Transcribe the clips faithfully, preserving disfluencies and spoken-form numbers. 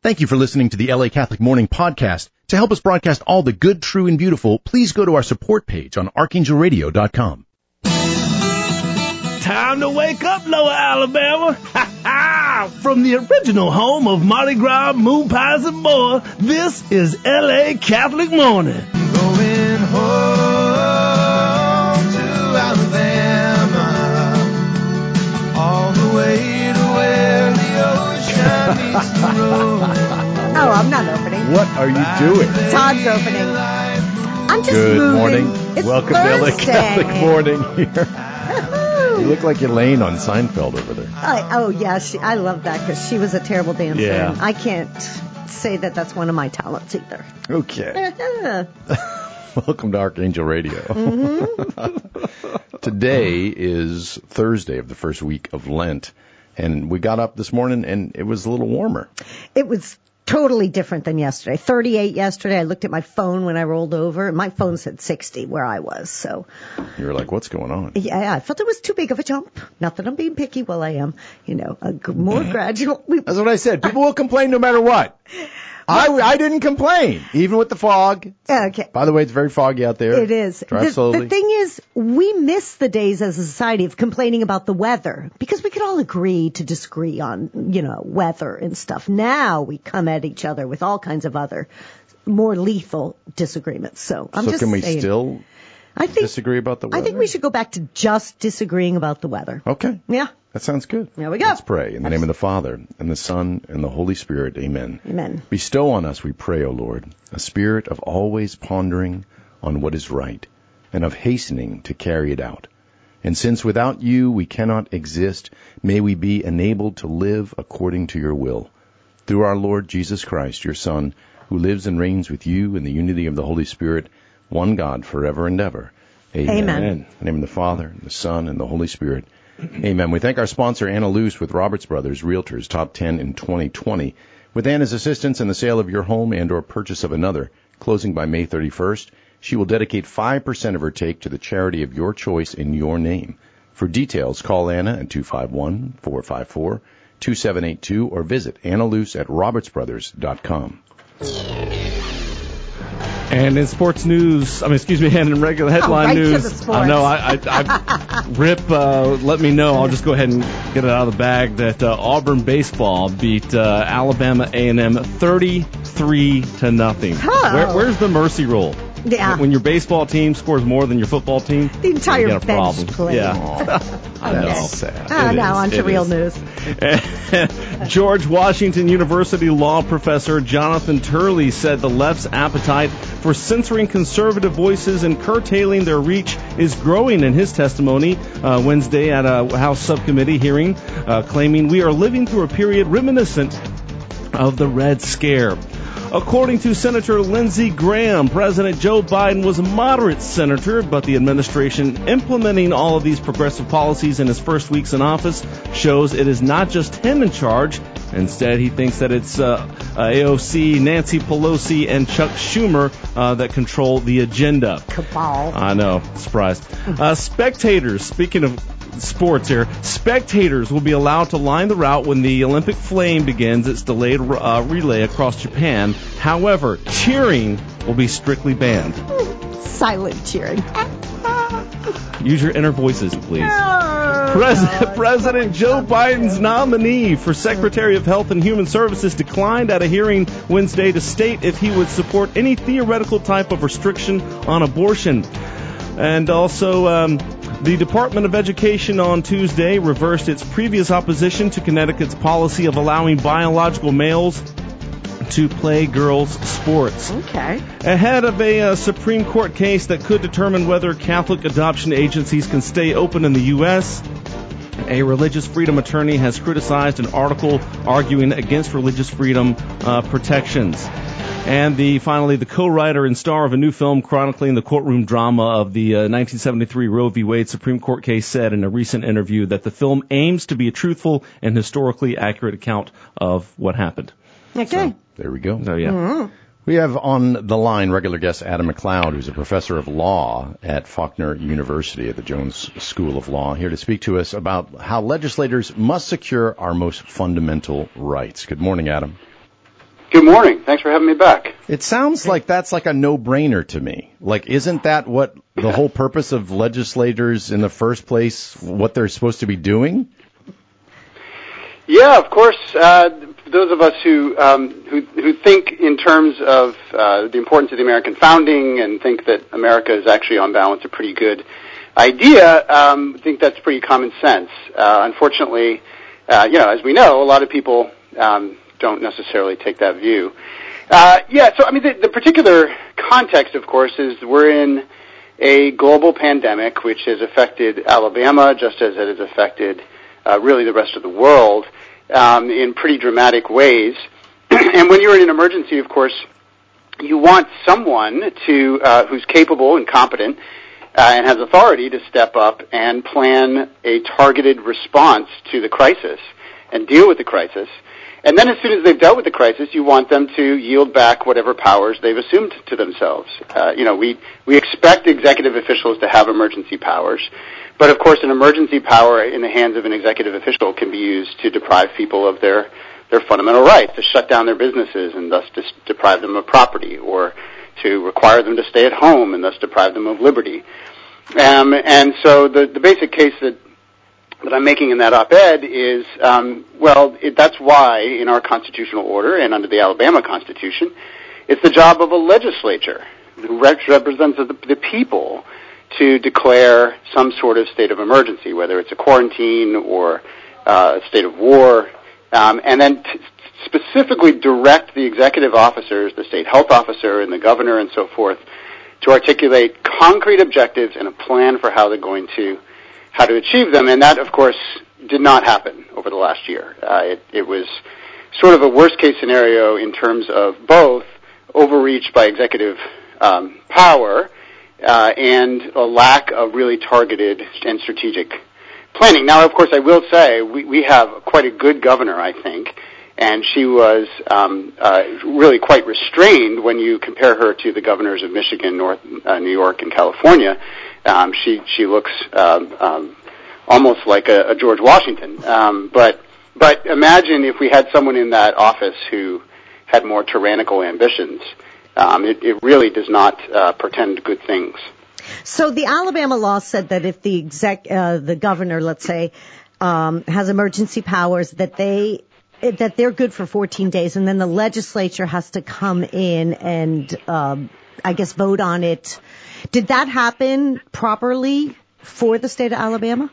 Thank you for listening to the L A Catholic Morning Podcast. To help us broadcast all the good, true, and beautiful, please go to our support page on archangel radio dot com. Time to wake up, Lower Alabama. Ha ha! From the original home of Mardi Gras, moon pies, and more, this is L A Catholic Morning. Going home to Alabama, all the way to where the ocean meets the road. Oh, I'm not opening. What are you doing? Todd's opening. I'm just Good moving. morning. It's Welcome Thursday. to L A Catholic Morning here. You look like Elaine on Seinfeld over there. I, oh, yeah. She, I love that because she was a terrible dancer. Yeah. And I can't say that that's one of my talents either. Okay. Welcome to Archangel Radio. Mm-hmm. Today is Thursday of the first week of Lent, and we got up this morning and it was a little warmer. It was totally different than yesterday. thirty-eight yesterday. I looked at my phone when I rolled over, and my phone said sixty where I was. So You were like, what's going on? yeah, I felt it was too big of a jump. Not that I'm being picky. Well, I am. You know, a g- more gradual. We, That's what I said. People will complain no matter what. I, I didn't complain, even with the fog. okay. By the way, it's very foggy out there. It is. Drive The, slowly. the thing is, we miss the days as a society of complaining about the weather because we could all agree to disagree on, you know, weather and stuff. Now we come at each other with all kinds of other more lethal disagreements. So I'm so just can we saying, still I think, disagree about the weather? I think we should go back to just disagreeing about the weather. Okay. Yeah. That sounds good. There we go. Let's pray. In the name of the Father, and the Son, and the Holy Spirit. Amen. Amen. Bestow on us, we pray, O Lord, a spirit of always pondering on what is right, and of hastening to carry it out. And since without you we cannot exist, may we be enabled to live according to your will. Through our Lord Jesus Christ, your Son, who lives and reigns with you in the unity of the Holy Spirit, one God, forever and ever. Amen. Amen. In the name of the Father, and the Son, and the Holy Spirit. Amen. We thank our sponsor, Anna Luce with Roberts Brothers Realtors, top ten in twenty twenty. With Anna's assistance in the sale of your home and or purchase of another, closing by May thirty-first, she will dedicate five percent of her take to the charity of your choice in your name. For details, call Anna at two five one, four five four, two seven eight two or visit Anna Luce at roberts brothers dot com. And in sports news, I mean, excuse me, and in regular headline Oh, right to news, the sports. I know, I, I, I Rip, uh, let me know. I'll just go ahead and get it out of the bag that uh, Auburn baseball beat uh, Alabama A and M thirty-three to nothing. Oh. Where, where's the mercy rule? Yeah. When your baseball team scores more than your football team, The entire you got a bench problem. played. Yeah. I know. That's sad. Ah, It now is, on to it real is. news. George Washington University law professor Jonathan Turley said the left's appetite for censoring conservative voices and curtailing their reach is growing in his testimony uh, Wednesday at a House subcommittee hearing, uh, claiming we are living through a period reminiscent of the Red Scare. According to Senator Lindsey Graham, President Joe Biden was a moderate senator, but the administration implementing all of these progressive policies in his first weeks in office shows it is not just him in charge. Instead, he thinks that it's uh, A O C, Nancy Pelosi, and Chuck Schumer uh, that control the agenda. Cabal. I know, surprised. Uh, spectators, speaking of sports here, spectators will be allowed to line the route when the Olympic flame begins its delayed uh, relay across Japan. However, cheering will be strictly banned. Silent cheering. Use your inner voices, please. Pres- President Joe Biden's nominee for Secretary of Health and Human Services declined at a hearing Wednesday to state if he would support any theoretical type of restriction on abortion. And also, um, the Department of Education on Tuesday reversed its previous opposition to Connecticut's policy of allowing biological males to play girls' sports. Okay. Ahead of a uh, Supreme Court case that could determine whether Catholic adoption agencies can stay open in the U S, a religious freedom attorney has criticized an article arguing against religious freedom uh, protections. And the finally, the co-writer and star of a new film chronicling the courtroom drama of the uh, nineteen seventy-three Roe v. Wade Supreme Court case said in a recent interview that the film aims to be a truthful and historically accurate account of what happened. Okay. So, there we go. So, yeah. Mm-hmm. We have on the line regular guest Adam McLeod, who's a professor of law at Faulkner University at the Jones School of Law, here to speak to us about how legislators must secure our most fundamental rights. Good morning, Adam. Good morning. Thanks for having me back. It sounds like that's like a no-brainer to me. Like, isn't that what the whole purpose of legislators in the first place, what they're supposed to be doing? Yeah, of course. Uh, those of us who, um, who who think in terms of uh, the importance of the American founding and think that America is actually on balance a pretty good idea, um, think that's pretty common sense. Uh, unfortunately, uh, you know, as we know, a lot of people um, don't necessarily take that view. Uh, yeah, so I mean, the, the particular context, of course, is we're in a global pandemic which has affected Alabama just as it has affected uh, really the rest of the world um, in pretty dramatic ways. And when you're in an emergency, of course, you want someone to uh, who's capable and competent uh, and has authority to step up and plan a targeted response to the crisis and deal with the crisis. And then as soon as they've dealt with the crisis, you want them to yield back whatever powers they've assumed to themselves. Uh, you know, we, we expect executive officials to have emergency powers, but of course an emergency power in the hands of an executive official can be used to deprive people of their, their fundamental rights, to shut down their businesses and thus dis- deprive them of property, or to require them to stay at home and thus deprive them of liberty. Um, and so the, the basic case that that I'm making in that op-ed is, um, well, it, that's why in our constitutional order and under the Alabama Constitution, it's the job of a legislature who represents the, the people to declare some sort of state of emergency, whether it's a quarantine or uh, a state of war, um, and then t- specifically direct the executive officers, the state health officer and the governor and so forth, to articulate concrete objectives and a plan for how they're going to how to achieve them, and that, of course, did not happen over the last year. Uh, it, it was sort of a worst-case scenario in terms of both overreach by executive um, power uh, and a lack of really targeted and strategic planning. Now, of course, I will say we, we have quite a good governor, I think, and she was um, uh, really quite restrained when you compare her to the governors of Michigan, North uh, New York, and California. Um, she she looks um, um, almost like a, a George Washington. Um, but but imagine if we had someone in that office who had more tyrannical ambitions. Um, it, it really does not uh, portend good things. So the Alabama law said that if the exec, uh, the governor, let's say, um, has emergency powers, that they that they're good for fourteen days, and then the legislature has to come in and, um, I guess, vote on it. Did that happen properly for the state of Alabama?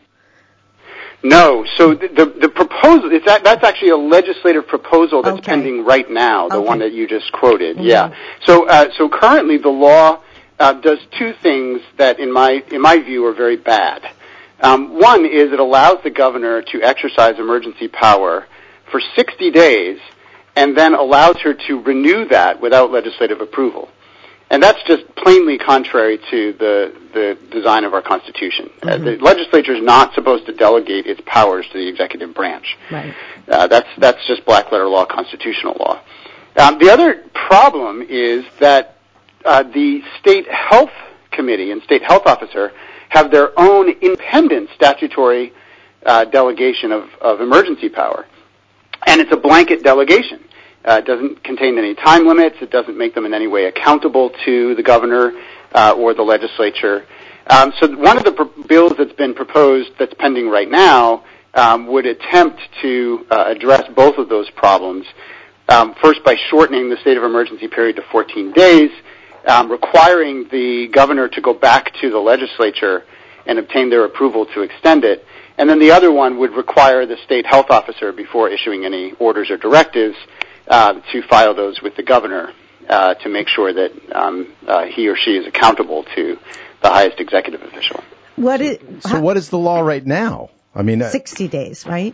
No. So the the, the proposal is that that's actually a legislative proposal that's okay. pending right now, the okay. one that you just quoted. Mm-hmm. Yeah. So uh, so currently the law uh, does two things that, in my in my view, are very bad. Um, one is it allows the governor to exercise emergency power for sixty days, and then allows her to renew that without legislative approval. And that's just plainly contrary to the, the design of our Constitution. Mm-hmm. Uh, the legislature is not supposed to delegate its powers to the executive branch. Right. Uh, that's that's just black letter law, constitutional law. Um, the other problem is that uh, the state health committee and state health officer have their own independent statutory uh, delegation of, of emergency power, and it's a blanket delegation. Uh, it doesn't contain any time limits. It doesn't make them in any way accountable to the governor uh, or the legislature. Um, so one of the pr- bills that's been proposed that's pending right now um, would attempt to uh, address both of those problems. Um, first, by shortening the state of emergency period to fourteen days, um, requiring the governor to go back to the legislature and obtain their approval to extend it. And then the other one would require the state health officer, before issuing any orders or directives, Uh, to file those with the governor uh, to make sure that um, uh, he or she is accountable to the highest executive official. What is, so what is the law right now? I mean, uh, sixty days, right?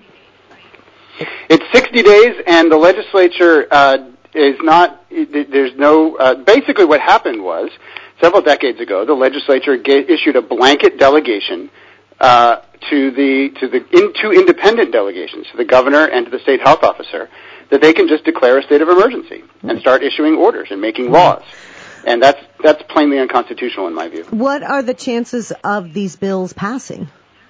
It's sixty days, and the legislature uh, is not. There's no. Uh, basically, what happened was several decades ago, the legislature ga- issued a blanket delegation uh, to the to the in, two independent delegations, to the governor and to the state health officer, that they can just declare a state of emergency and start issuing orders and making laws. And that's that's plainly unconstitutional in my view. What are the chances of these bills passing?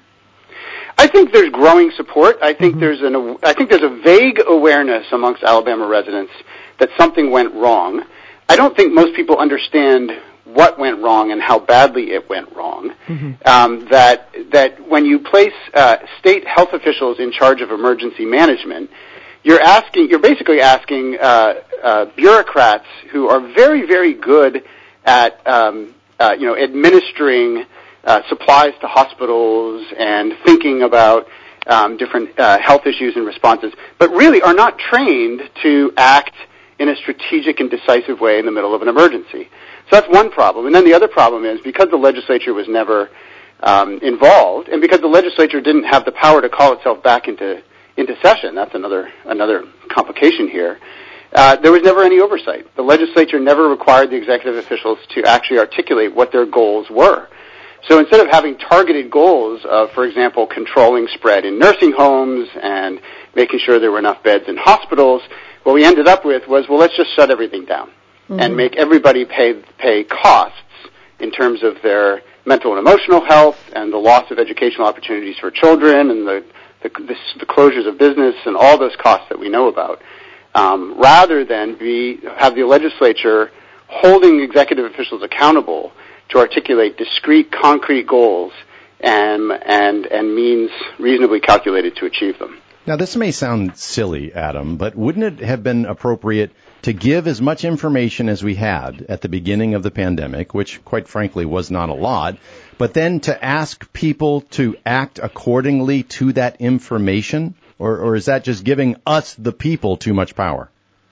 I think there's growing support. I think mm-hmm. there's an I think there's a vague awareness amongst Alabama residents that something went wrong. I don't think most people understand what went wrong and how badly it went wrong. Mm-hmm. Um, that that when you place uh, state health officials in charge of emergency management, you're asking, you're basically asking uh, uh, bureaucrats who are very, very good at um, uh, you know administering uh, supplies to hospitals and thinking about um, different uh, health issues and responses, but really are not trained to act in a strategic and decisive way in the middle of an emergency. So that's one problem. And then the other problem is, because the legislature was never um, involved, and because the legislature didn't have the power to call itself back into into session, that's another another complication here, uh, there was never any oversight. The legislature never required the executive officials to actually articulate what their goals were. So instead of having targeted goals of, for example, controlling spread in nursing homes and making sure there were enough beds in hospitals, what we ended up with was, well, let's just shut everything down. Mm-hmm. And make everybody pay pay costs in terms of their mental and emotional health and the loss of educational opportunities for children and the the, the, the closures of business and all those costs that we know about, um, rather than be have the legislature holding executive officials accountable to articulate discrete, concrete goals and and and means reasonably calculated to achieve them. Now, this may sound silly, Adam, but wouldn't it have been appropriate to give as much information as we had at the beginning of the pandemic, which, quite frankly, was not a lot, but then to ask people to act accordingly to that information? Or, or is that just giving us, the people, too much power?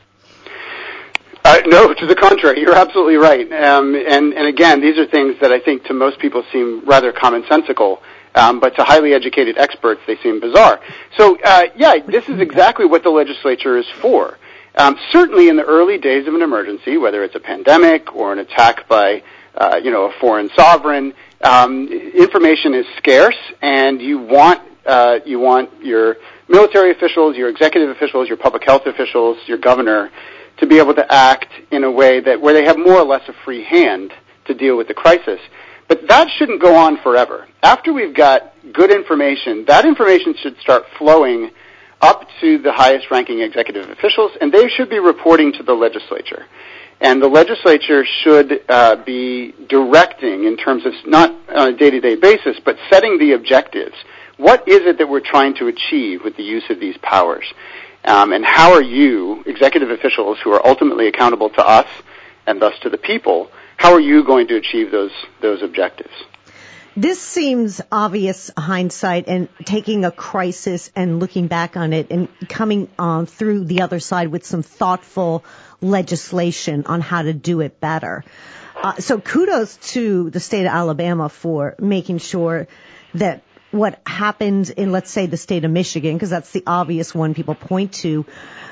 Uh, no, to the contrary. You're absolutely right. Um, and, and again, these are things that I think to most people seem rather commonsensical. Um, but to highly educated experts, they seem bizarre. So, uh, yeah, this is exactly what the legislature is for. Um, certainly in the early days of an emergency, whether it's a pandemic or an attack by, uh, you know, a foreign sovereign, um, information is scarce, and you want uh, you want your military officials, your executive officials, your public health officials, your governor to be able to act in a way that where they have more or less a free hand to deal with the crisis. But that shouldn't go on forever. After we've got good information, that information should start flowing up to the highest-ranking executive officials, and they should be reporting to the legislature. And the legislature should uh, be directing in terms of not on a day-to-day basis, but setting the objectives. What is it that we're trying to achieve with the use of these powers? Um, and how are you, executive officials who are ultimately accountable to us and thus to the people, how are you going to achieve those those objectives? This seems obvious hindsight, and taking a crisis and looking back on it and coming on through the other side with some thoughtful legislation on how to do it better. Uh, so kudos to the state of Alabama for making sure that what happened in, let's say, the state of Michigan, because that's the obvious one people point to,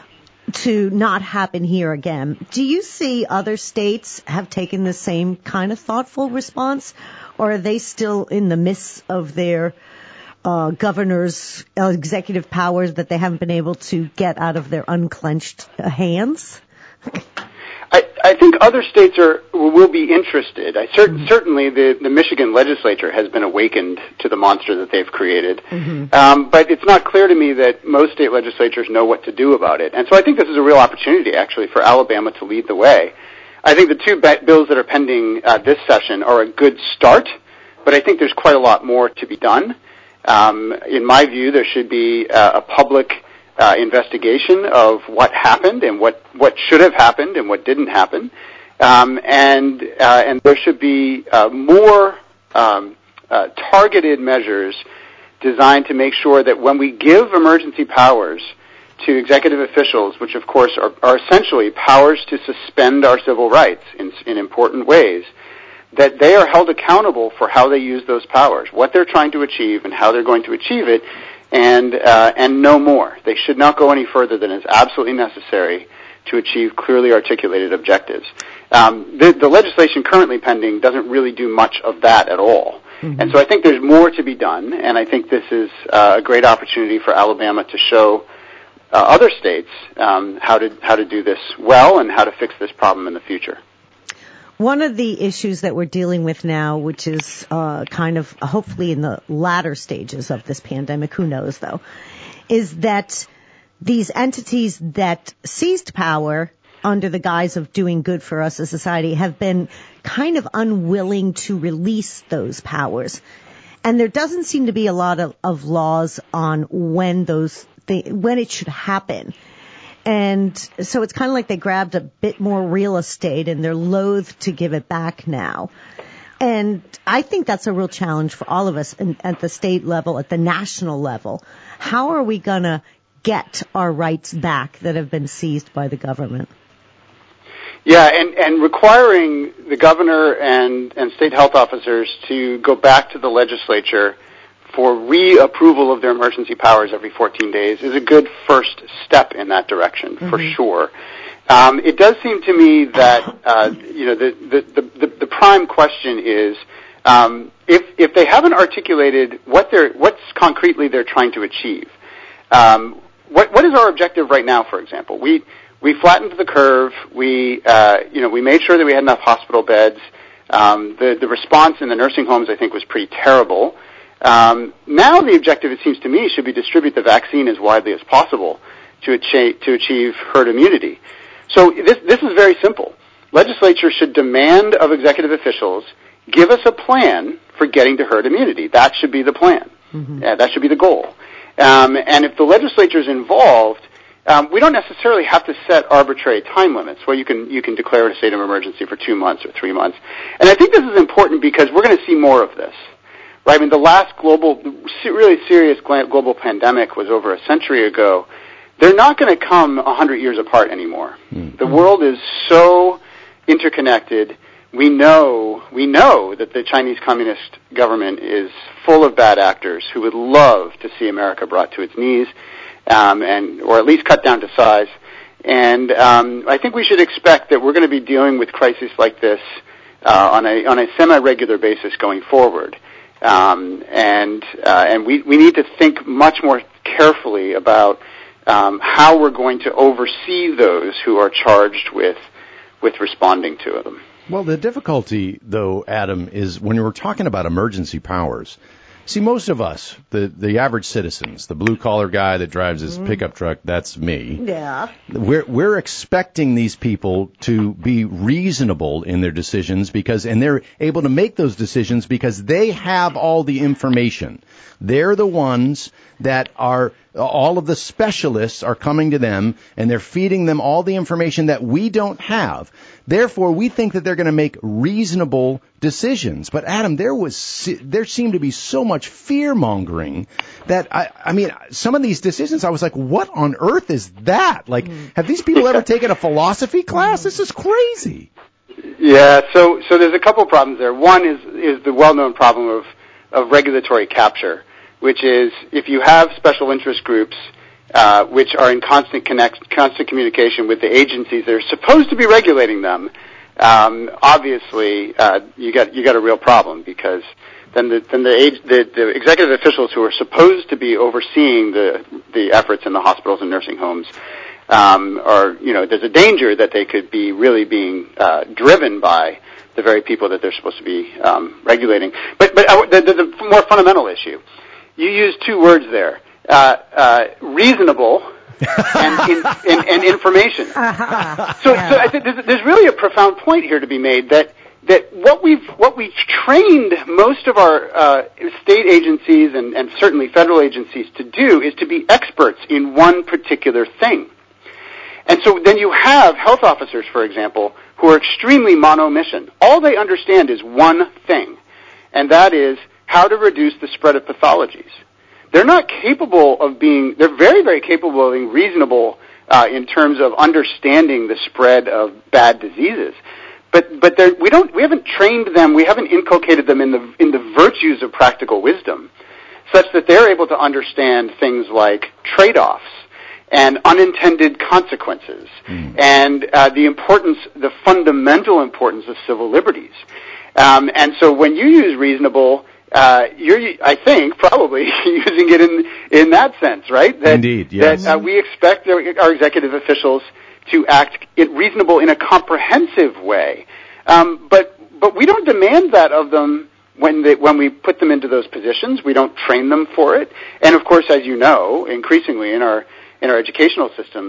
to not happen here again. Do you see other states have taken the same kind of thoughtful response, or are they still in the midst of their uh, governor's uh, executive powers that they haven't been able to get out of their unclenched uh, hands? I, I think other states are will be interested. I cer- mm-hmm. Certainly, the, the Michigan legislature has been awakened to the monster that they've created. Mm-hmm. Um, but it's not clear to me that most state legislatures know what to do about it. And so I think this is a real opportunity, actually, for Alabama to lead the way. I think the two ba- bills that are pending uh, this session are a good start, but I think there's quite a lot more to be done. Um, in my view, there should be uh, a public Uh, investigation of what happened and what, what should have happened and what didn't happen, um, and uh, and there should be uh, more um, uh, targeted measures designed to make sure that when we give emergency powers to executive officials, which of course are, are essentially powers to suspend our civil rights in, in important ways, that they are held accountable for how they use those powers, what they're trying to achieve and how they're going to achieve it, and uh, and no more. They should not go any further than is absolutely necessary to achieve clearly articulated objectives. Um, the, the legislation currently pending doesn't really do much of that at all. Mm-hmm. And so I think there's more to be done, and I think this is uh, a great opportunity for Alabama to show uh, other states um, how to how to do this well and how to fix this problem in the future. One of the issues that we're dealing with now, which is uh, kind of hopefully in the latter stages of this pandemic, who knows though, is that these entities that seized power under the guise of doing good for us as a society, have been kind of unwilling to release those powers. And there doesn't seem to be a lot of, of laws on when those th- when it should happen. And so it's kind of like they grabbed a bit more real estate and they're loath to give it back now. And I think that's a real challenge for all of us in, at the state level, at the national level. How are we going to get our rights back that have been seized by the government? Yeah, and, and requiring the governor and, and state health officers to go back to the legislature for reapproval of their emergency powers every fourteen days is a good first step in that direction, mm-hmm. for sure. Um, it does seem to me that uh, you know the, the, the, the prime question is um, if if they haven't articulated what they're what's concretely they're trying to achieve. Um, what what is our objective right now? For example, we we flattened the curve. We uh, you know we made sure that we had enough hospital beds. Um, the the response in the nursing homes, I think, was pretty terrible. Um, now the objective, it seems to me, should be distribute the vaccine as widely as possible to achieve, to achieve herd immunity. So this, this is very simple. Legislature should demand of executive officials, give us a plan for getting to herd immunity. That should be the plan. Mm-hmm. Uh, that should be the goal. Um, and if the legislature is involved, um, we don't necessarily have to set arbitrary time limits where you can you can declare a state of emergency for two months or three months. And I think this is important because we're going to see more of this. Right? I mean, the last global, really serious global pandemic was over a century ago. They're not going to come a hundred years apart anymore. Mm-hmm. The world is so interconnected. We know, we know that the Chinese Communist government is full of bad actors who would love to see America brought to its knees, um, and or at least cut down to size. And um, I think we should expect that we're going to be dealing with crises like this uh, on a on a semi-regular basis going forward. Um, and uh, and we, we need to think much more carefully about um, how we're going to oversee those who are charged with with responding to them. Well, the difficulty, though, Adam, is when we're talking about emergency powers. See, most of us, the, the average citizens, the blue-collar guy that drives his mm. pickup truck, that's me. Yeah. We're, we're expecting these people to be reasonable in their decisions because, and they're able to make those decisions because they have all the information. They're the ones that are, all of the specialists are coming to them and they're feeding them all the information that we don't have. Therefore, we think that they're going to make reasonable decisions. But Adam, there was, there seemed to be so much fear mongering that I, I mean, some of these decisions, I was like, what on earth is that? Like, have these people ever taken a philosophy class? This is crazy. Yeah. So, so there's a couple problems there. One is, is the well-known problem of, of regulatory capture, which is if you have special interest groups uh, which are in constant connect, constant communication with the agencies that are supposed to be regulating them, um, obviously uh, you got you got a real problem because then the then the, age, the the executive officials who are supposed to be overseeing the the efforts in the hospitals and nursing homes um, are you know there's a danger that they could be really being uh, driven by the very people that they're supposed to be um, regulating. But but uh, the, the, the more fundamental issue. You used two words there, uh, uh, reasonable and, in, and, and information. Uh-huh. So, so I think there's, there's really a profound point here to be made that that what we've what we've trained most of our uh, state agencies and, and certainly federal agencies to do is to be experts in one particular thing. And so then you have health officers, for example, who are extremely mono-mission. All they understand is one thing, and that is how to reduce the spread of pathologies. They're not capable of being, they're very, very capable of being reasonable uh, in terms of understanding the spread of bad diseases. But, but we don't, we haven't trained them, we haven't inculcated them in the, in the virtues of practical wisdom, such that they're able to understand things like trade-offs and unintended consequences mm. and uh, the importance, the fundamental importance of civil liberties. Um, and so when you use reasonable, Uh, you're, I think, probably using it in in that sense, right? That, Indeed, yes. That uh, we expect our, our executive officials to act reasonable in a comprehensive way, um, but but we don't demand that of them when they, when we put them into those positions. We don't train them for it, and of course, as you know, increasingly in our in our educational systems,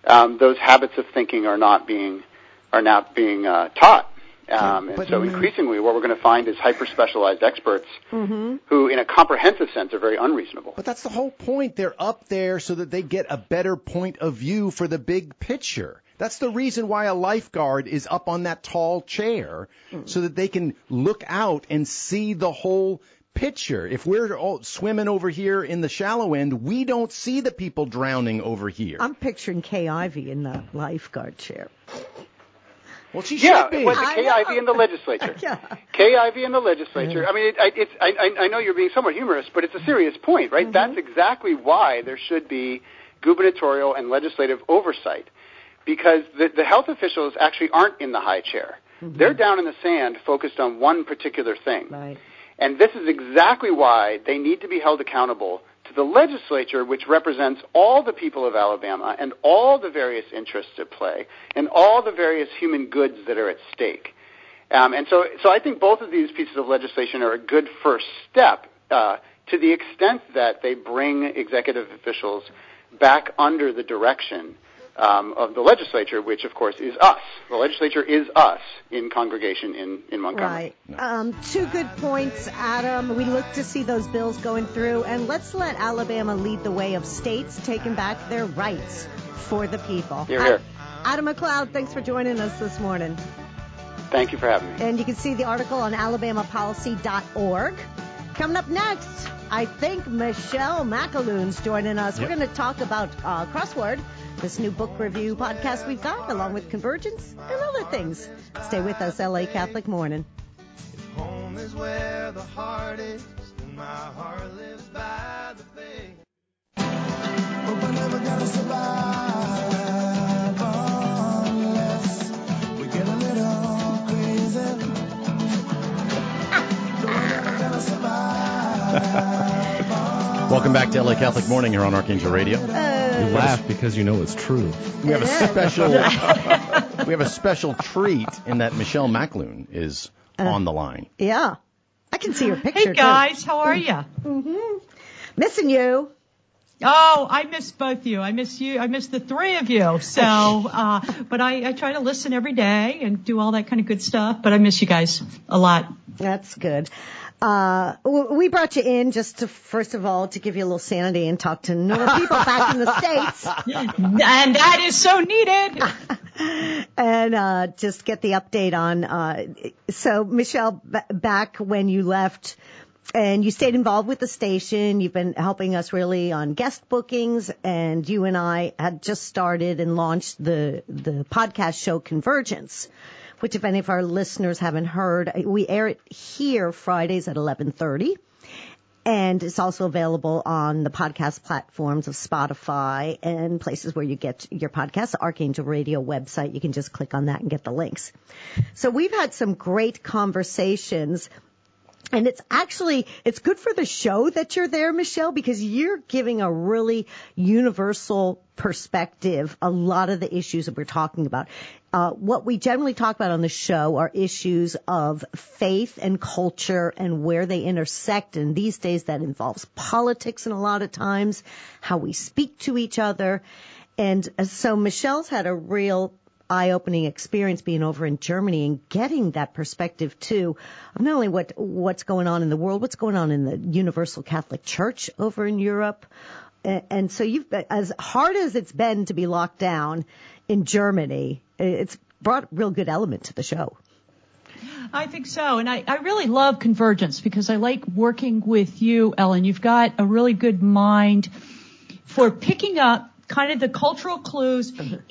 um, those habits of thinking are not being are not being uh, taught. Um, and But- so increasingly what we're going to find is hyper-specialized experts Mm-hmm. who, in a comprehensive sense, are very unreasonable. But that's the whole point. They're up there so that they get a better point of view for the big picture. That's the reason why a lifeguard is up on that tall chair, so that they can look out and see the whole picture. If we're all swimming over here in the shallow end, we don't see the people drowning over here. I'm picturing Kay Ivey in the lifeguard chair. Well, she Yeah, should be. with the I Kay know. Ivey in the legislature. Yeah. Kay Ivey in the legislature. I mean, it, I- it's, I, I- I know you're being somewhat humorous, but it's a serious point, right? That's exactly why there should be gubernatorial and legislative oversight, because the, the health officials actually aren't in the high chair. They're down in the sand focused on one particular thing. Right. And this is exactly why they need to be held accountable to the legislature, which represents all the people of Alabama and all the various interests at play and all the various human goods that are at stake. Um, and so, so I think both of these pieces of legislation are a good first step uh, to the extent that they bring executive officials back under the direction Um, of the legislature, which, of course, is us. The legislature is us in congregation in, in Montgomery. Right. Um, two good points, Adam. We look to see those bills going through, and let's let Alabama lead the way of states taking back their rights for the people. Hear, hear. Adam McLeod, thanks for joining us this morning. Thank you for having me. And you can see the article on alabama policy dot org. Coming up next, I think Michelle McAloon's joining us. We're going to talk about uh, Crossword, this new book review podcast we've got, along with Convergence and other things. Stay with us, L A Catholic Morning. Home is where the heart is, and my heart lives by the faith. But we're never gonna survive unless we get a little crazy. So we're never gonna survive. Welcome back to L A Catholic Morning here on Archangel Radio. You laugh because you know it's true. We have a special we have a special treat in that Michelle McAloon is on the line. Yeah. I can see your picture, Hey guys, how are you? too. Missing you. Oh, I miss both of you. I miss you. I miss the three of you. So, uh, but I, I try to listen every day and do all that kind of good stuff. But I miss you guys a lot. That's good. Uh, w- we brought you in just to, first of all, to give you a little sanity and talk to newer people back in the States. And that is so needed. And uh, just get the update on. Uh, so, Michelle, b- back when you left, and you stayed involved with the station, you've been helping us really on guest bookings, and you and I had just started and launched the the podcast show Convergence, which, if any of our listeners haven't heard, we air it here Fridays at eleven thirty. And it's also available on the podcast platforms of Spotify and places where you get your podcasts. The Archangel Radio website, you can just click on that and get the links. So we've had some great conversations. And it's actually, it's good for the show that you're there, Michelle, because you're giving a really universal perspective, a lot of the issues that we're talking about. Uh, what we generally talk about on the show are issues of faith and culture and where they intersect. And these days that involves politics and a lot of times, how we speak to each other. And so Michelle's had a real eye-opening experience being over in Germany and getting that perspective too of not only what what's going on in the world, what's going on in the Universal Catholic Church over in Europe. And, and so you've been, as hard as it's been to be locked down in Germany, it's brought a real good element to the show. I think so. And I, I really love Convergence because I like working with you, Ellen. You've got a really good mind for picking up kind of the cultural clues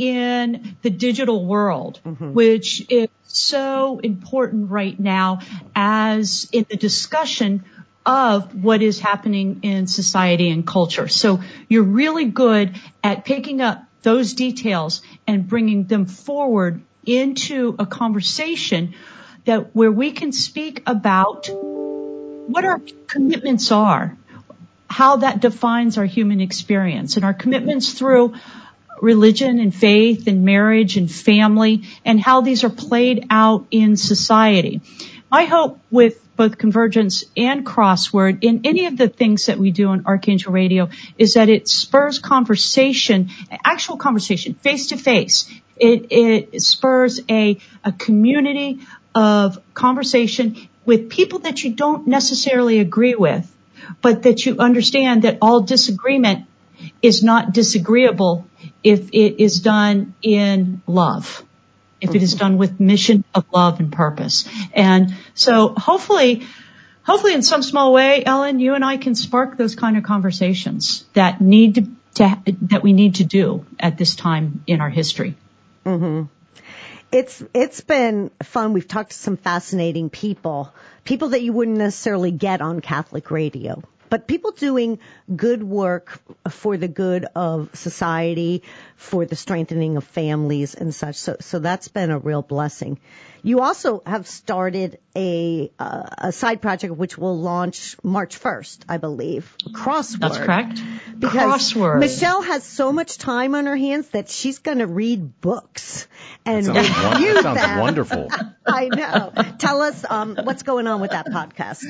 in the digital world, mm-hmm. which is so important right now as in the discussion of what is happening in society and culture. So you're really good at picking up those details and bringing them forward into a conversation that where we can speak about what our commitments are, how that defines our human experience and our commitments through religion and faith and marriage and family and how these are played out in society. My hope with both Convergence and Crossword in any of the things that we do on Archangel Radio is that it spurs conversation, actual conversation, face to face. It, it spurs a, a community of conversation with people that you don't necessarily agree with, but that you understand that all disagreement is not disagreeable if it is done in love, if it is done with mission of love and purpose. And so hopefully, hopefully in some small way, Ellen, you and I can spark those kind of conversations that need to, to that we need to do at this time in our history. Mm-hmm. It's it's been fun. We've talked to some fascinating people, people that you wouldn't necessarily get on Catholic radio, but people doing good work for the good of society, for the strengthening of families and such. So so that's been a real blessing. You also have started a uh, a side project which will launch March first, I believe. Crossword. That's correct. Because Crossword. Michelle has so much time on her hands that she's going to read books and That sounds, review that sounds them. wonderful. I know. Tell us um, what's going on with that podcast.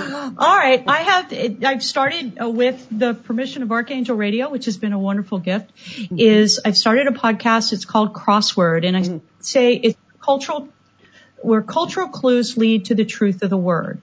All right. I have, I've started uh, with the permission of Archangel Radio, which has been a wonderful gift, mm-hmm. is I've started a podcast. It's called Crossword. And I mm-hmm. say it's cultural, where cultural clues lead to the truth of the word.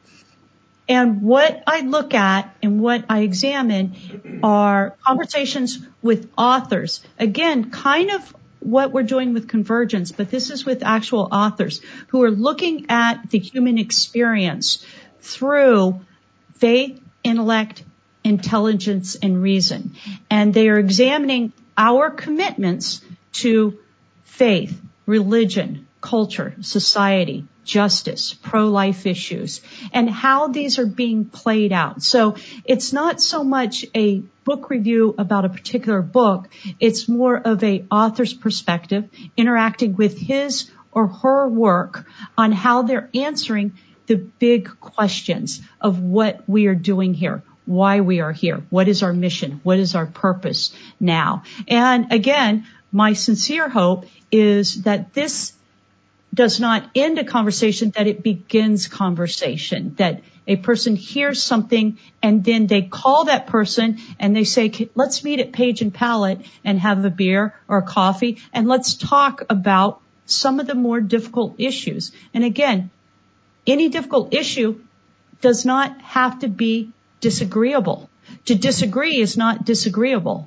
And what I look at and what I examine are conversations with authors. Again, kind of what we're doing with Convergence, but this is with actual authors who are looking at the human experience through faith, intellect, intelligence, and reason. And they are examining our commitments to faith, religion, culture, society, justice, pro-life issues, and how these are being played out. So it's not so much a book review about a particular book. It's more of a author's perspective, interacting with his or her work on how they're answering the big questions of what we are doing here, why we are here, what is our mission, what is our purpose now. And again, my sincere hope is that this does not end a conversation, that it begins conversation, that a person hears something and then they call that person and they say, let's meet at Page and Palette and have a beer or a coffee and let's talk about some of the more difficult issues. And again, any difficult issue does not have to be disagreeable. To disagree is not disagreeable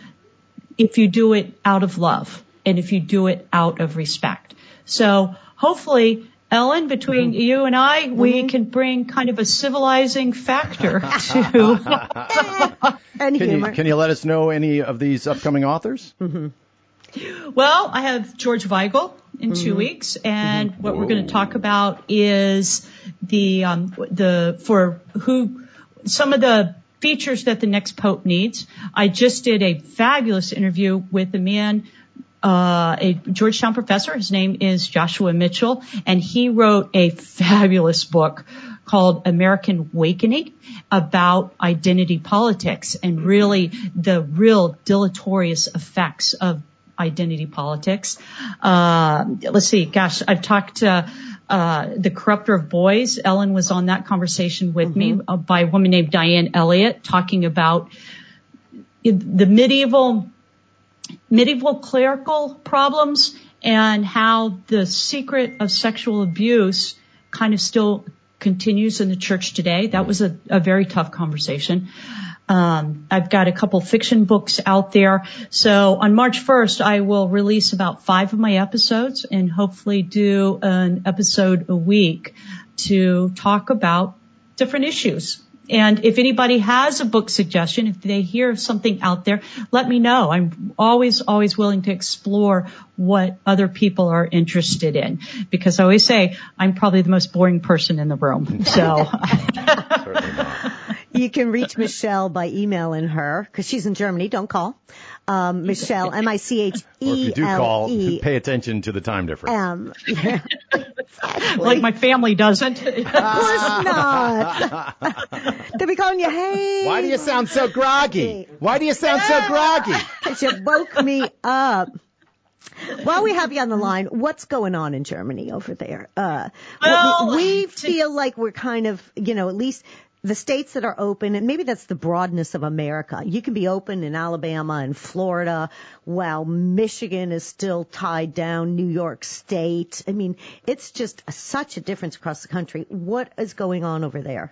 if you do it out of love and if you do it out of respect. So hopefully, Ellen, between mm-hmm. you and I, mm-hmm. we can bring kind of a civilizing factor to and can humor. You, can you let us know any of these upcoming authors? Mm-hmm. Well, I have George Weigel in mm-hmm. two weeks, and mm-hmm. what Whoa. We're going to talk about is the um, the for who some of the features that the next Pope needs. I just did a fabulous interview with a man. Uh, a Georgetown professor. His name is Joshua Mitchell, and he wrote a fabulous book called American Awakening about identity politics and really the real deleterious effects of identity politics. Uh, let's see, gosh, I've talked to uh, The Corrupter of Boys. Ellen was on that conversation with mm-hmm. me uh, by a woman named Diane Elliott, talking about the medieval medieval clerical problems and how the secret of sexual abuse kind of still continues in the church today. That was a, a very tough conversation. Um, I've got a couple fiction books out there. So on March first, I will release about five of my episodes and hopefully do an episode a week to talk about different issues. And if anybody has a book suggestion, if they hear something out there, let me know. I'm always, always willing to explore what other people are interested in, because I always say I'm probably the most boring person in the room. So you can reach Michelle by emailing her, because she's in Germany. Don't call. Um, Michelle, M I C H E L E. Or if you do call, pay attention to the time difference. Um, yeah, exactly. Like my family doesn't. Of course not. They'll be calling you, hey. Why do you sound so groggy? Why do you sound so groggy? Because you woke me up. While we have you on the line, what's going on in Germany over there? Uh, Well, we, we to- feel like we're kind of, you know, at least the states that are open, and maybe that's the broadness of America. You can be open in Alabama and Florida, while Michigan is still tied down, New York State. I mean, it's just a, such a difference across the country. What is going on over there?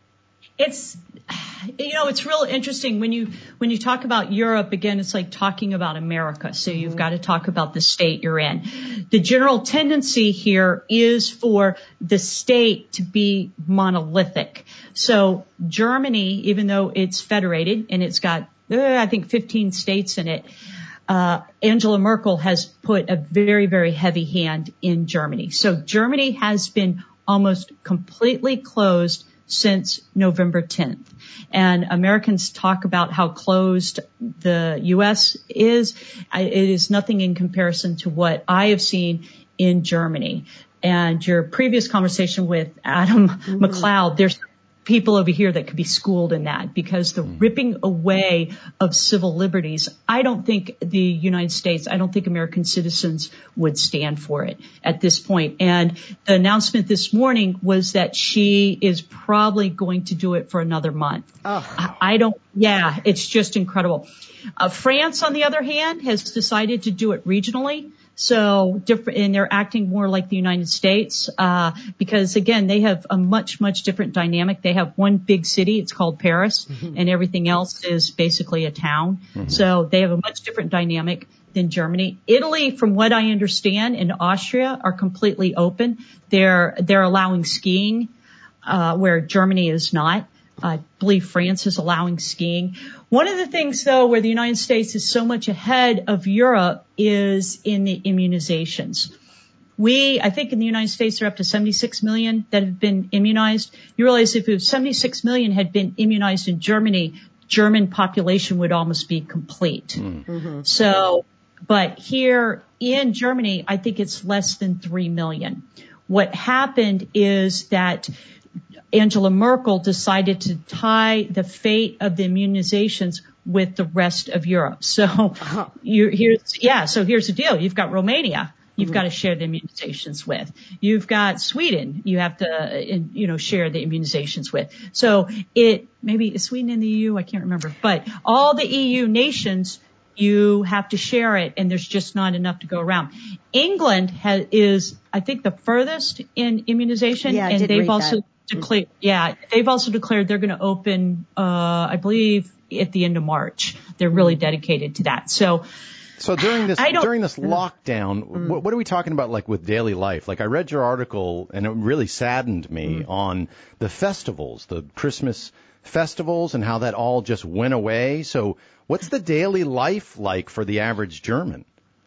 It's, you know, it's real interesting when you, when you talk about Europe, again, it's like talking about America. So you've got to talk about the state you're in. The general tendency here is for the state to be monolithic. So Germany, even though it's federated and it's got, uh, I think fifteen states in it, uh, Angela Merkel has put a very, very heavy hand in Germany. So Germany has been almost completely closed since November tenth. And Americans talk about how closed the U S is. I, it is nothing in comparison to what I have seen in Germany. And your previous conversation with Adam mm-hmm. McLeod, there's people over here that could be schooled in that, because the ripping away of civil liberties, I don't think the United States, I don't think American citizens would stand for it at this point. And the announcement this morning was that she is probably going to do it for another month. Oh. I, I don't, yeah, it's just incredible. Uh, France, on the other hand, has decided to do it regionally. So different, and they're acting more like the United States, uh, because again, they have a much, much different dynamic. They have one big city. It's called Paris, mm-hmm. and everything else is basically a town. Mm-hmm. So they have a much different dynamic than Germany. Italy, from what I understand, and Austria are completely open. They're, they're allowing skiing, uh, where Germany is not. I believe France is allowing skiing. One of the things, though, where the United States is so much ahead of Europe is in the immunizations. We, I think in the United States, there are up to seventy-six million that have been immunized. You realize if it was seventy-six million had been immunized in Germany, German population would almost be complete. Mm-hmm. So, but here in Germany, I think it's less than three million. What happened is that Angela Merkel decided to tie the fate of the immunizations with the rest of Europe. So uh-huh. you, here's, yeah, so here's the deal. You've got Romania. You've mm-hmm. got to share the immunizations with. You've got Sweden. You have to, you know, share the immunizations with. So it, maybe is Sweden in the E U? I can't remember, but all the E U nations, you have to share it, and there's just not enough to go around. England has, is, I think, the furthest in immunization, yeah, I and did they've read also that. Declare, yeah, they've also declared they're going to open, uh, I believe at the end of March. They're really dedicated to that. So, so during this, during this lockdown, mm. what, what are we talking about, like with daily life? Like I read your article and it really saddened me mm. on the festivals, the Christmas festivals, and how that all just went away. So what's the daily life like for the average German?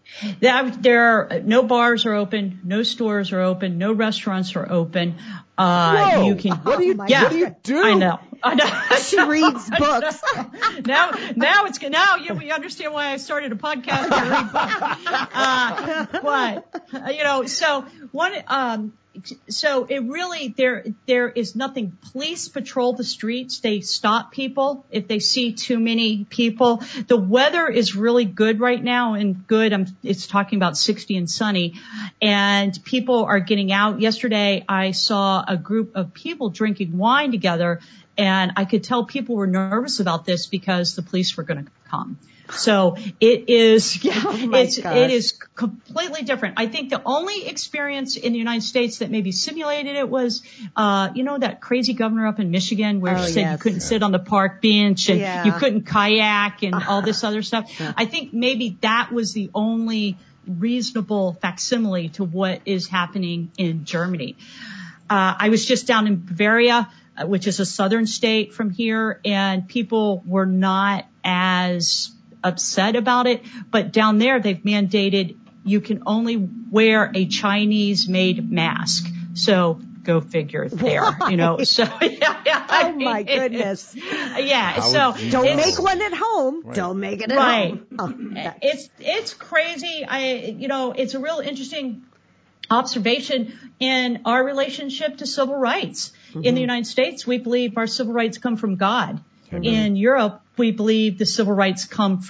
There are no bars are open, no stores are open, no restaurants are open. Uh, Whoa, you can, what do you, yeah, what do you do? I know. I know. She reads books. now, now it's, now you, we understand why I started a podcast to read books. Uh, but, you know, so one, um, so it really, there, there is nothing. Police patrol the streets. They stop people if they see too many people. The weather is really good right now, and good. I'm, it's talking about sixty and sunny, and people are getting out. Yesterday, I saw a group of people drinking wine together, and I could tell people were nervous about this because the police were going to come. So it is, yeah, oh it's, gosh. it is completely different. I think the only experience in the United States that maybe simulated it was, uh, you know, that crazy governor up in Michigan where oh, she said yes. you couldn't sit on the park bench and yeah. you couldn't kayak and all this other stuff. Yeah. I think maybe that was the only reasonable facsimile to what is happening in Germany. Uh, I was just down in Bavaria, which is a southern state from here, and people were not as upset about it, but down there they've mandated you can only wear a Chinese-made mask. So go figure there, Why? you know. So yeah, yeah. Oh my goodness. Yeah. How so don't make one at home. Right. Don't make it at right. home. Oh, it's it's crazy. I you know it's a real interesting observation in our relationship to civil rights. Mm-hmm. In the United States, we believe our civil rights come from God. Mm-hmm. In Europe, we believe the civil rights come from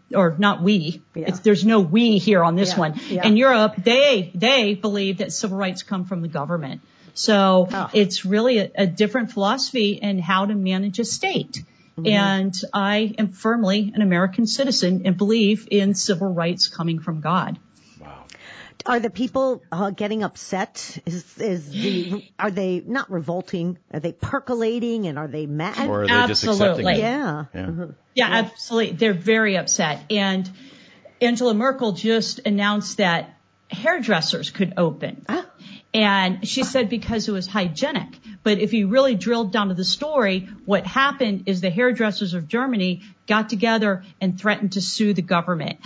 or not we, Yeah. it's, there's no we here on this Yeah. one. Yeah. In Europe, they, they believe that civil rights come from the government. So Oh. it's really a, a different philosophy in how to manage a state. Mm-hmm. And I am firmly an American citizen and believe in civil rights coming from God. Are the people uh, getting upset? Is is the are they not revolting? Are they percolating and are they mad? Or are they just accepting Absolutely. it? Yeah. Yeah. Mhm. Yeah, absolutely. They're very upset. And Angela Merkel just announced that hairdressers could open. Ah. And she said because it was hygienic. But if you really drilled down to the story, what happened is the hairdressers of Germany got together and threatened to sue the government.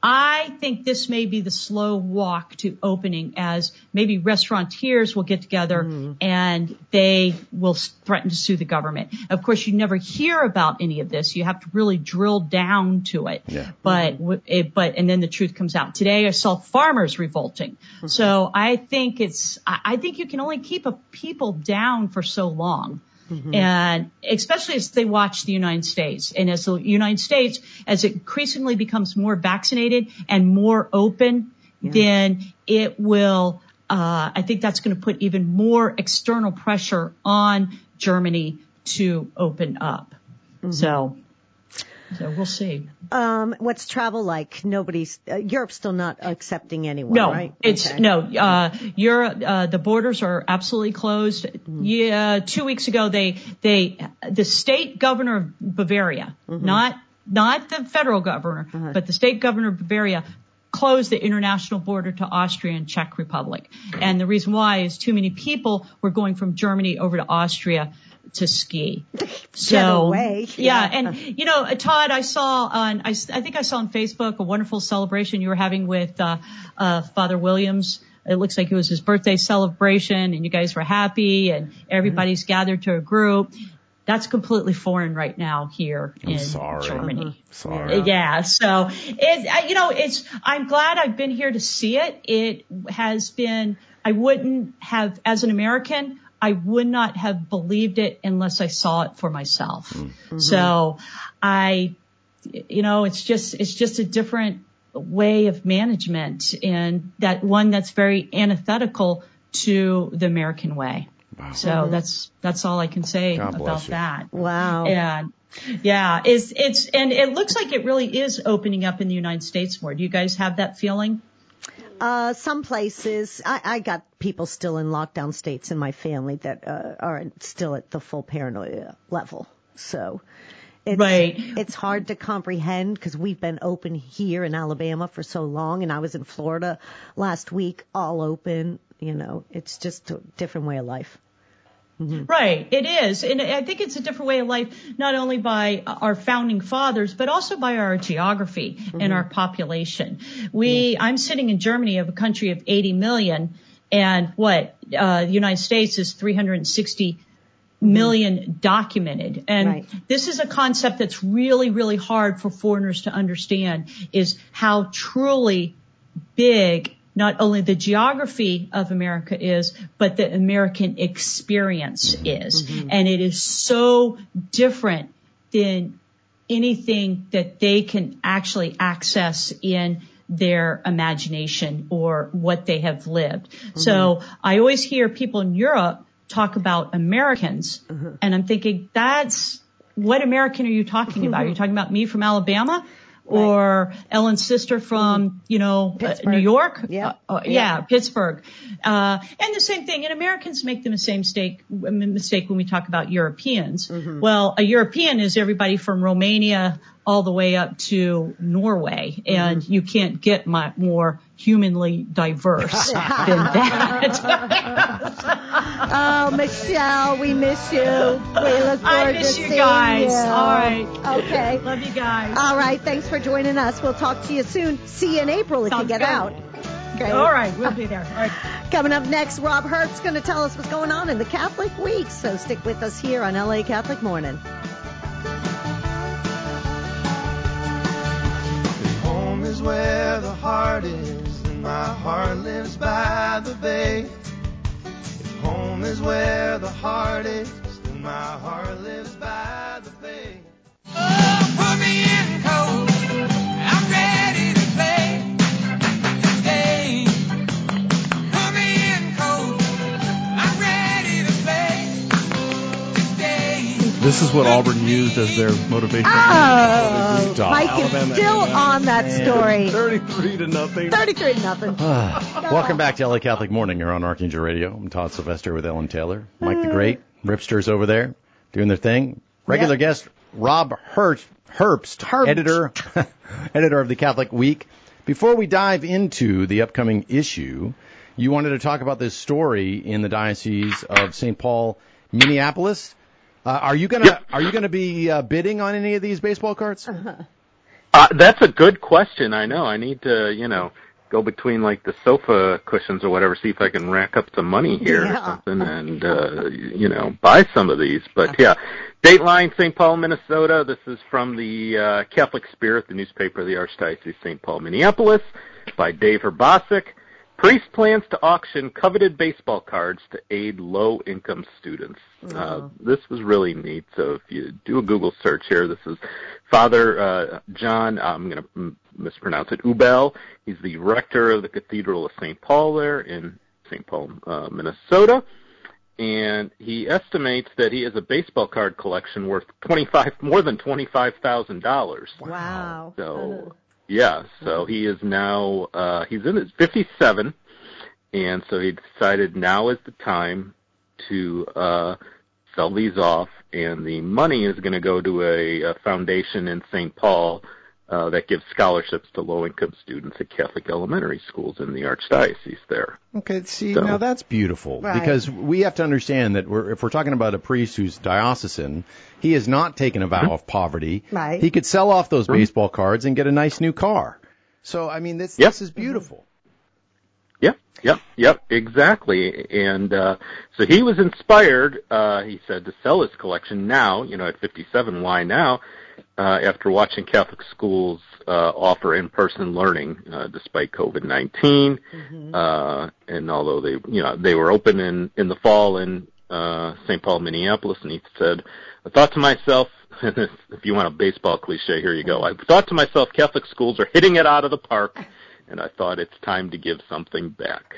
I think this may be the slow walk to opening, as maybe restaurateurs will get together mm-hmm. and they will threaten to sue the government. Of course, you never hear about any of this. You have to really drill down to it. Yeah. But, it, but, and then the truth comes out. Today I saw farmers revolting. Mm-hmm. So I think it's, I think you can only keep a people down for so long. Mm-hmm. And especially as they watch the United States, and as the United States, as it increasingly becomes more vaccinated and more open, yeah. then it will, uh, I think that's going to put even more external pressure on Germany to open up. Mm-hmm. So, so we'll see. Um, what's travel like? Nobody's, uh, Europe's still not accepting anyone, no, right? it's, okay. no, uh, Europe, uh, the borders are absolutely closed. Mm-hmm. Yeah, two weeks ago, they, they, the state governor of Bavaria, mm-hmm. not, not the federal governor, uh-huh. but the state governor of Bavaria closed the international border to Austria and Czech Republic. And the reason why is too many people were going from Germany over to Austria to ski. So, Get away. yeah. yeah. And, you know, Todd, I saw on, I, I think I saw on Facebook a wonderful celebration you were having with, uh, uh, Father Williams. It looks like it was his birthday celebration and you guys were happy and everybody's mm-hmm. gathered to a group. That's completely foreign right now here I'm in sorry. Germany. Mm-hmm. Sorry. Yeah. So it, you know, it's, I'm glad I've been here to see it. It has been, I wouldn't have, as an American, I would not have believed it unless I saw it for myself. Mm-hmm. So I, you know, it's just, it's just a different way of management and that one that's very antithetical to the American way. Wow. So mm-hmm. that's, that's all I can say God about that. Wow. And yeah, it's, it's, and it looks like it really is opening up in the United States more. Do you guys have that feeling? Uh, some places, I, I got people still in lockdown states in my family that uh, are still at the full paranoia level. So it's, right. it's hard to comprehend because we've been open here in Alabama for so long, and I was in Florida last week, all open. You know, it's just a different way of life. Mm-hmm. Right, it is. And I think it's a different way of life, not only by our founding fathers, but also by our geography mm-hmm. and our population. We, yeah. I'm sitting in Germany, of a country of eighty million, and what, uh, the United States is three hundred sixty million mm-hmm. documented. And right. this is a concept that's really, really hard for foreigners to understand, is how truly big not only the geography of America is, but the American experience is. Mm-hmm. And it is so different than anything that they can actually access in their imagination or what they have lived. Mm-hmm. So I always hear people in Europe talk about Americans, mm-hmm. and I'm thinking, that's, what American are you talking mm-hmm. about? Are you talking about me from Alabama? Right. Or Ellen's sister from, you know, uh, New York? Yeah. Uh, uh, yeah, yeah, Pittsburgh. Uh, and the same thing, and Americans make the same mistake, mistake when we talk about Europeans. Mm-hmm. Well, a European is everybody from Romania all the way up to Norway, and mm-hmm. you can't get my, more humanly diverse than that. Oh, Michelle, we miss you. We look forward I miss to you seeing guys. you. All right. Okay. Love you guys. All right. Thanks for joining us. We'll talk to you soon. See you in April if Sounds you get good. out. Okay. All right. We'll be there. All right. Coming up next, Rob Hurt's going to tell us what's going on in the Catholic Week. So stick with us here on L A Catholic Morning. Home is where the heart is, and my heart lives by the bay. If home is where the heart is, and my heart lives by the bay. Oh, put me in cold. I'm This is what Auburn used as their motivation. Oh, Stop. Mike is Alabama, still Alabama. on that story. thirty-three to nothing. thirty-three to nothing. Welcome back to L A Catholic Morning. You're on Archangel Radio. I'm Todd Sylvester with Ellen Taylor. Mike the Great, Ripsters over there doing their thing. Regular Yep. guest Rob Herbst, Herbst, Herbst. editor, editor of the Catholic Week. Before we dive into the upcoming issue, you wanted to talk about this story in the Diocese of Saint Paul, Minneapolis. Uh, are you gonna Yep. are you gonna be uh, bidding on any of these baseball cards? Uh, that's a good question. I know. I need to, you know, go between like the sofa cushions or whatever, see if I can rack up some money here Yeah. or something, and uh, you know, buy some of these. But yeah, Dateline, Saint Paul, Minnesota. This is from the uh, Catholic Spirit, the newspaper of the Archdiocese of Saint Paul, Minneapolis, by Dave Herbasic. Priest plans to auction coveted baseball cards to aid low-income students. Uh, this was really neat. So if you do a Google search here, this is Father uh, John, I'm going to m- mispronounce it, Ubel. He's the rector of the Cathedral of Saint Paul there in Saint Paul, uh, Minnesota. And he estimates that he has a baseball card collection worth twenty-five, more than twenty-five thousand dollars. Wow. So, yeah, so he is now, uh, he's in his fifty-seven, and so he decided now is the time to uh, sell these off, and the money is going to go to a, a foundation in Saint Paul uh, that gives scholarships to low-income students at Catholic elementary schools in the Archdiocese there. Okay, see, So- now that's beautiful Right. because we have to understand that we're, if we're talking about a priest who's diocesan, he has not taken a vow of poverty. Right. He could sell off those baseball cards and get a nice new car. So, I mean, this Yep. this is beautiful. Yep, yep, yep, exactly. And uh, so he was inspired, uh, he said, to sell his collection now, you know, at fifty-seven. Why now? Uh, after watching Catholic schools uh, offer in-person learning uh, despite COVID nineteen. Mm-hmm. Uh, and although they, you know, they were open in, in the fall in uh, Saint Paul, Minneapolis, and he said, I thought to myself, if you want a baseball cliche, here you go. I thought to myself, Catholic schools are hitting it out of the park, and I thought it's time to give something back.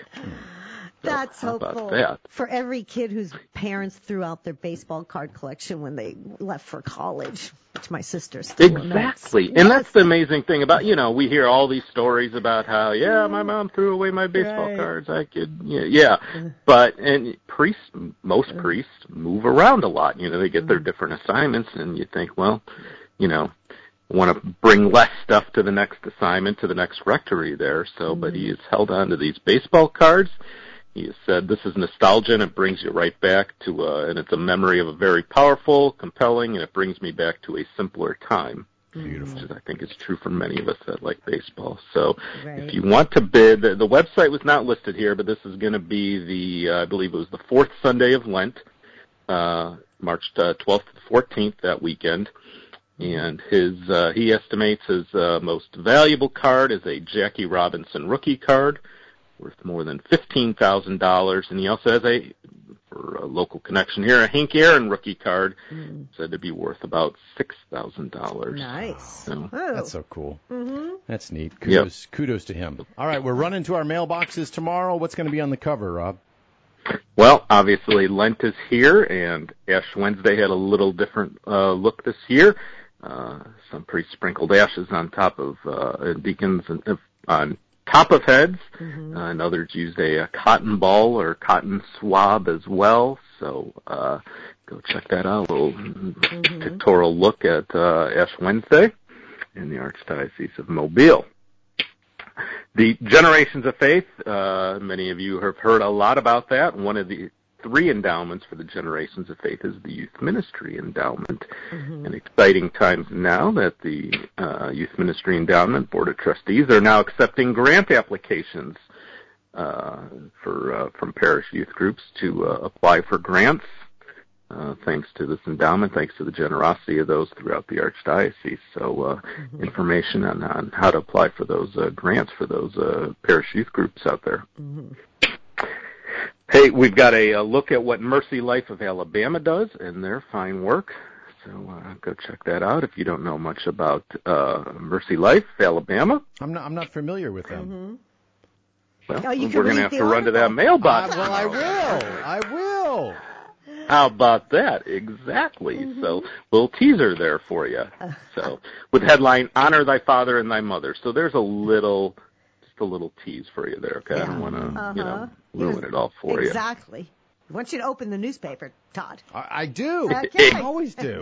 That's how so about cool. that? For every kid whose parents threw out their baseball card collection when they left for college, which my sister still knows. Exactly. And that's the amazing thing about, you know, we hear all these stories about how, yeah, my mom threw away my baseball Right. cards. I could, yeah, yeah. But, and priests, most priests move around a lot. You know, they get their different assignments, and you think, well, you know, want to bring less stuff to the next assignment, to the next rectory there. So, but he has held on to these baseball cards. He has said this is nostalgia, and it brings you right back to, uh, and it's a memory of a very powerful, compelling, and it brings me back to a simpler time. Beautiful. Which is, I think is true for many of us that like baseball. So Right. if you want to bid, the, the website was not listed here, but this is going to be the, uh, I believe it was the fourth Sunday of Lent, uh, March uh, twelfth to the fourteenth that weekend. And his, uh, he estimates his uh, most valuable card is a Jackie Robinson rookie card, worth more than fifteen thousand dollars, and he also has a, for a local connection here, a Hank Aaron rookie card, Mm. said to be worth about six thousand dollars. Nice. So, Oh. That's so cool. Mm-hmm. That's neat. Kudos, kudos to him. All right, we're running to our mailboxes tomorrow. What's going to be on the cover, Rob? well, obviously Lent is here, and Ash Wednesday had a little different uh, look this year. Uh, some priests sprinkled ashes on top of uh, deacons and uh, on top of heads, Mm-hmm. uh, and others used a, a cotton ball or cotton swab as well. So uh, go check that out. A little Mm-hmm. pictorial look at uh, Ash Wednesday in the Archdiocese of Mobile. The Generations of Faith, uh, many of you have heard a lot about that. One of the three endowments for the Generations of Faith is the Youth Ministry Endowment. Mm-hmm. And exciting times now that the uh, Youth Ministry Endowment Board of Trustees are now accepting grant applications uh, for uh, from parish youth groups to uh, apply for grants. Uh, thanks to this endowment, thanks to the generosity of those throughout the Archdiocese. So uh, Mm-hmm. information on, on how to apply for those uh, grants for those uh, parish youth groups out there. Mm-hmm. Hey, we've got a, a look at what Mercy Life of Alabama does and their fine work. So uh, go check that out if you don't know much about uh, Mercy Life, Alabama. I'm not. I'm not familiar with them. Mm-hmm. Well, Oh, you we're can going to read have the to run to that article. mailbox. Uh, well, I will. I will. How about that? Exactly. Mm-hmm. So, little teaser there for you. So, with headline, Honor Thy Father and Thy Mother. So there's a little, just a little tease for you there, okay? Yeah. I don't want to, Uh-huh. you know, ruin Yeah. it all for you. Exactly. I want you to open the newspaper, Todd. I, I do. Okay. I always do.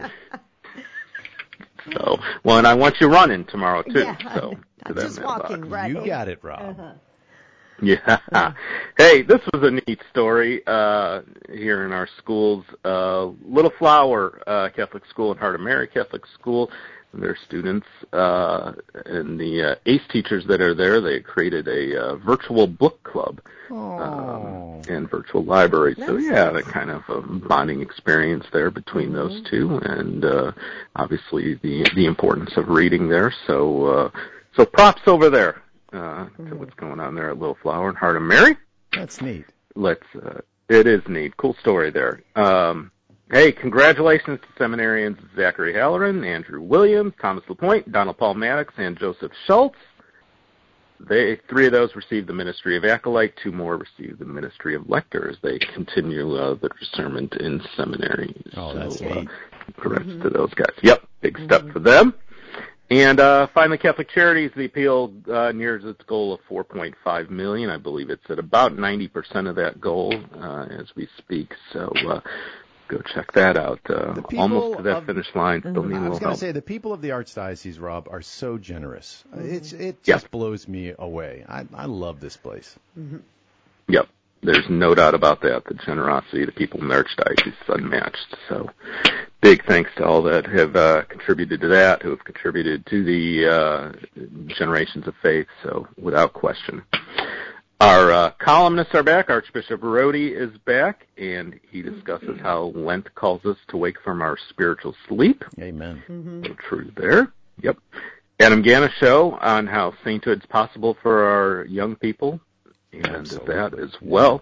So, well, and I want you running tomorrow, too. Yeah. So, I'm to just that mailbox. walking, right? You got it, Rob. Uh-huh. Yeah. Hey, this was a neat story uh, here in our schools. Uh, Little Flower uh, Catholic School and Heart of Mary Catholic School, their students uh, and the uh, ACE teachers that are there, they created a uh, virtual book club um, and virtual library. So, yeah, that kind of a bonding experience there between Mm-hmm. those two, and uh, obviously the the importance of reading there. So, uh, so props over there. Uh, to what's going on there at Little Flower and Heart of Mary. That's neat. Let's, uh, it is neat. Cool story there. Um, hey, congratulations to seminarians Zachary Halloran, Andrew Williams, Thomas LaPointe, Donald Paul Maddox, and Joseph Schultz. They, three of those received the ministry of acolyte, two more received the ministry of lector as they continue uh, their discernment in seminary. Oh, so, that's uh, neat. congrats to those guys. Yep, big step for them. And uh, finally, Catholic Charities, the appeal uh, nears its goal of four point five million dollars. I believe it's at about ninety percent of that goal uh, as we speak. So uh, go check that out. Uh, almost to that of, finish line. Still need a I little was going help. to say, the people of the Archdiocese, Rob, are so generous. It's It Yeah. just blows me away. I, I love this place. Yep. There's no doubt about that. The generosity of the people in the Archdiocese is unmatched. So big thanks to all that have uh, contributed to that, who have contributed to the uh, generations of faith. So without question. Our uh, columnists are back. Archbishop Rodi is back, and he discusses how Lent calls us to wake from our spiritual sleep. Amen. So true there. Yep. Adam Ganna show on how sainthood's possible for our young people, and Absolutely. that as well.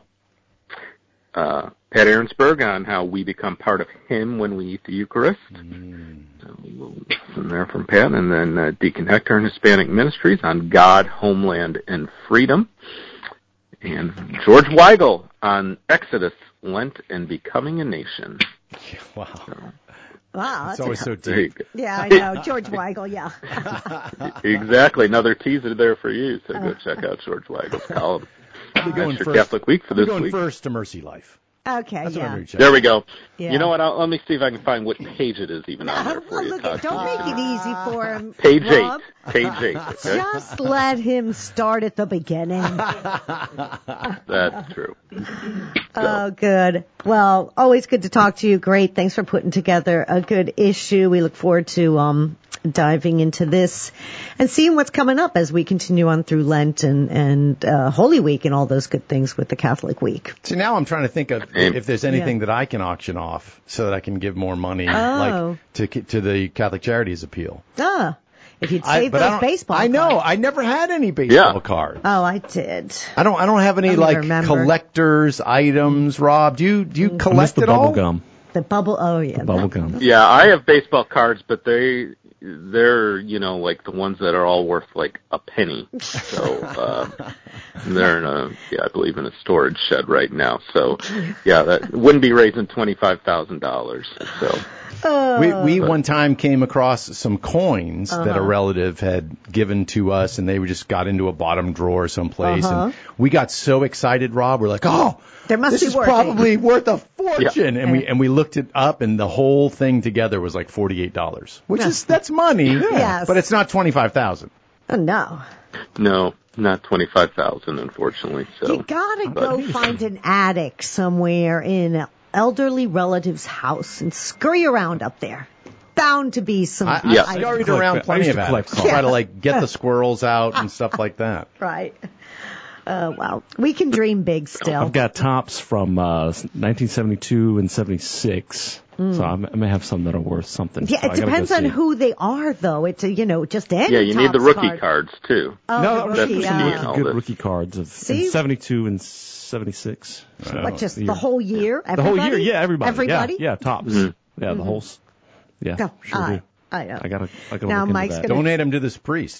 Uh, Pat Aaronsberg on how we become part of Him when we eat the Eucharist. Mm. So we'll listen there from Pat, and then uh, Deacon Hector and Hispanic Ministries on God, Homeland, and Freedom. And George Weigel on Exodus, Lent, and Becoming a Nation. Wow. Wow. It's That's always a, so There you deep. go. yeah, I know. George Weigel, yeah. Exactly. Another teaser there for you, so go check out George Weigel's column. I'll be going That's your first. Catholic Week for We're this going week. first to Mercy Life. Okay, That's what I'm yeah. going to check. There we go. Yeah. You know what? I'll, let me see if I can find what page it is even on there for Well, you, look, Todd. don't make it easy for him. Page Rob. eight. Page eight. Okay? Just let him start at the beginning. That's true. Oh, good. Well, always good to talk to you. Great. Thanks for putting together a good issue. We look forward to um, diving into this and seeing what's coming up as we continue on through Lent and, and uh, Holy Week and all those good things with the Catholic Week. See, now I'm trying to think of Amen. if there's anything Yeah. that I can auction off so that I can give more money, Oh. like to to the Catholic Charities appeal. Ah, if you'd I, save but I those don't- baseball I know. cards. I never had any baseball Yeah. cards. Oh, I did. I don't. I don't have any I don't like remember. collectors items. Rob, do you do you I miss collect the it bubble all? gum. The bubble. Oh, yeah. The bubble gum. Yeah, I have baseball cards, but they they're you know like the ones that are all worth like a penny. So uh, they're in a yeah, I believe in a storage shed right now. So yeah, that wouldn't be raising twenty five thousand dollars. So. Oh. We we one time came across some coins that a Uh-huh. relative had given to us, and they were just got into a bottom drawer someplace, Uh-huh. and we got so excited, Rob. We're like, oh, There must this be is worth probably worth a fortune, and we Yeah. and we looked it up, and the whole thing together was like forty eight dollars, which is that's money, Yes. but it's not twenty five thousand. Oh, no. No, not twenty-five thousand, unfortunately. So You gotta but- go find an attic somewhere in an elderly relative's house and scurry around up there. Bound to be some. I, Yeah. I scurried I around used plenty to of collect attics, cards. try to like get the squirrels out and stuff like that. Right. Uh, well, we can dream big still. I've got tops from uh, nineteen seventy-two and seventy-six, so I'm, I may have some that are worth something. Yeah, So it I gotta go depends on see. who they are, though. It's, a, you know, just any yeah, you need the Topps rookie card. cards too. Oh, No, the I'm that's rookie, the some key uh, and all good this. rookie cards of See? in seventy-two and seventy-six. So What, just the the year. whole year? The whole year, Everybody? yeah, everybody. Everybody? Yeah, yeah, tops. Mm-hmm. Yeah, the whole. s- Yeah, No, sure I, do. I know. I gotta, I gotta Now look into Mike's that. gonna- Donate them to this priest.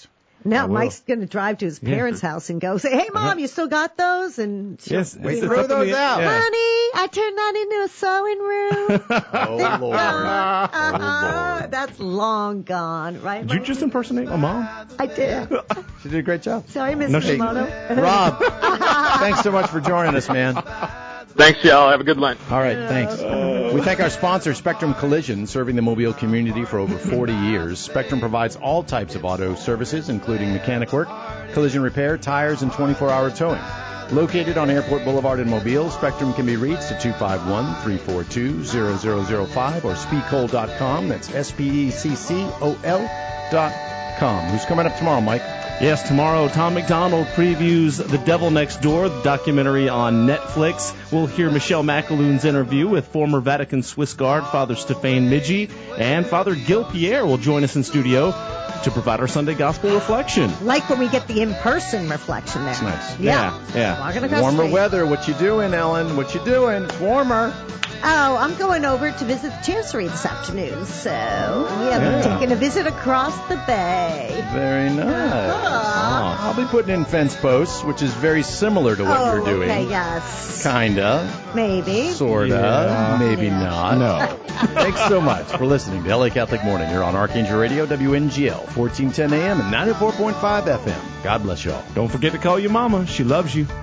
Now will. Mike's going to drive to his parents' house and go say, "Hey, Mom, you still got those?" And she'll, Yes, We it's threw up in those the- out. yeah. honey, I turned that into a sewing room. Oh, Lord. Uh-huh. That's long gone, right? Did you just impersonate my mom? I did. She did a great job. Sorry, Miss No, she- Shimono. Rob, thanks so much for joining us, man. Thanks, y'all. Have a good lunch. All right, thanks. We thank our sponsor, Spectrum Collision, serving the Mobile community for over forty years. Spectrum provides all types of auto services, including mechanic work, collision repair, tires, and twenty-four hour towing. Located on Airport Boulevard in Mobile, Spectrum can be reached at two five one, three four two, zero zero zero five or speccol dot com. That's S P E C C O L dot com. Who's coming up tomorrow, Mike? Yes, tomorrow Tom McDonald previews The Devil Next Door, the documentary on Netflix. We'll hear Michelle McAloon's interview with former Vatican Swiss Guard Father Stéphane Midgie, and Father Gil Pierre will join us in studio to provide our Sunday Gospel reflection. Like when we get the in-person reflection there. That's nice. Yeah. Yeah, yeah. Walking across Warmer the street. weather. What you doing, Ellen? What you doing? It's warmer. Oh, I'm going over to visit the Chancery this afternoon, so yeah, Yeah. I'm taking a visit across the bay. Very nice. Ah. I'll be putting in fence posts, which is very similar to what oh, you're doing. okay, yes. Kinda. Maybe. Sorta. Yeah. Maybe Yeah. not. No. Thanks so much for listening to L A Catholic Morning. You're on Archangel Radio, W N G L, fourteen ten A M and ninety-four point five F M. God bless y'all. Don't forget to call your mama. She loves you.